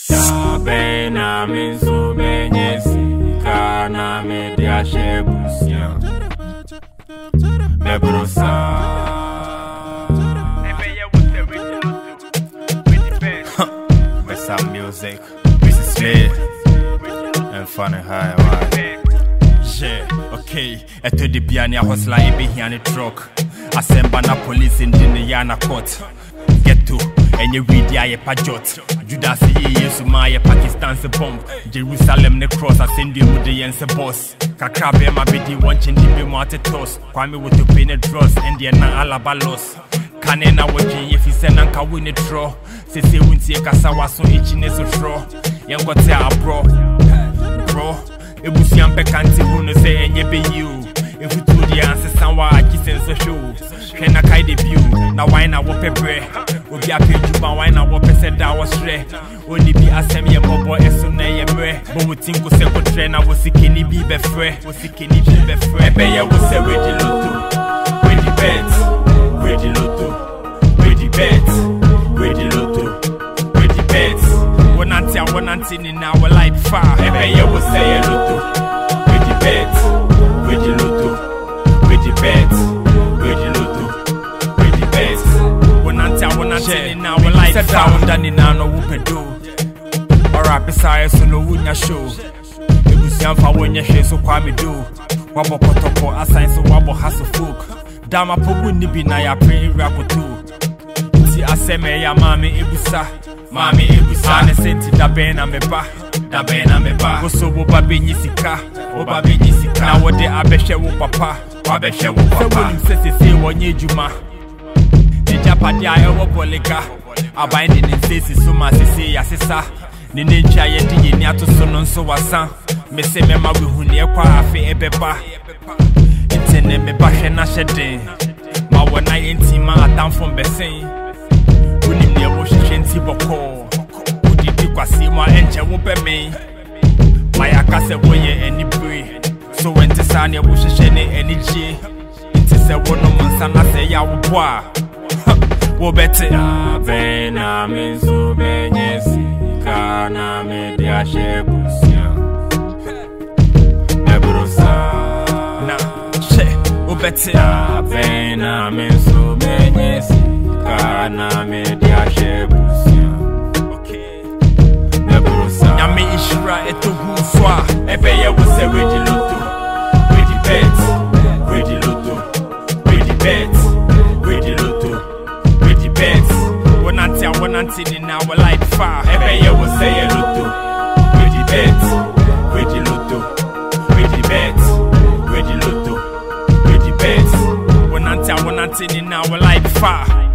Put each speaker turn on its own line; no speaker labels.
Bena minso benyesi kana media shebusia Mebrosa with some music, this is clear and funny high shit. Okay, eto de biania hustler e be here on the truck. Asemba na police in the yana court. Get to enye widia ye pajot. Judas ye yesu ma ye Pakistan se bomb. Jerusalem ne cross asende mu de yense boss. Kakra be ma be di watching di be mo atetos. Kwame with the pain dross and ye na alabalos. Kane na woji if you send anka win it draw. Se wunti e kasa waso echi ne so draw. Yen gote abro. Bro, ebusi ampe kanti hunu se enye be you. If you do the answer someone I kiss and so show. Can I kind of view? Now why not what pepper? Will be a page you why not what said that was stray. Only be a semi mobile as soon as you may. But we think we say what train I was seeking be free. Was seeking be free. Beya was say with the lotto. With the bets. With the lotto. With the bets. With the lotto. With the bets. One auntie in our light far. Beya was say a lotto. With the bets. With the lotto. With the bets. With the lotto. With the bets. One auntie in our light far. Set down than in our whoop-a-do. Alright, besides, so no wunya show. It was young for when you share so kwame do. Wabo kotoko assign so wabo has a folk. Dama pobu nibi na ya pray rako too. Si aseme ya mami ebusa. Mami ebusa ne senti da bena meba. Da bena meba. Goso boba benyi sika. Oba benyi sika. Na wode abehwe wo papa. Wabehwe wo papa. Se wonim sese wonye juma. Japadi ayo bolega. Abindi ne sese suma sese ya sesa. Nene ncha yedi yeni ato so no nso wasan. Me se me ma we huni e kwa afi ebeba. Intene me ba hwe na hyeden. Ma wona yenti ma atamfo besen. Unim ne wo hwehwe nti boko. Udidi kwasi ma enche wo be me. Ma yakase wo ye ani bri. So wente sa ne wo hwehwe ne ani ji. Nti se wo no monsa na se ya wo boa. Wo bete bena minso benyesi kana media shebusia Mebrosa na she ubete bena minso benyesi kana media shebusia okay Mebrosa nyame ishira eto hufwa ebeye wo se wedi lotto wedi bet wedi lotto wedi bet wedi lotto wedi bet one auntie in our light far. Ebeye will say a lotto. With the bet. With the lotto. With the bet. With the lotto. With the bet. One auntie in our light far.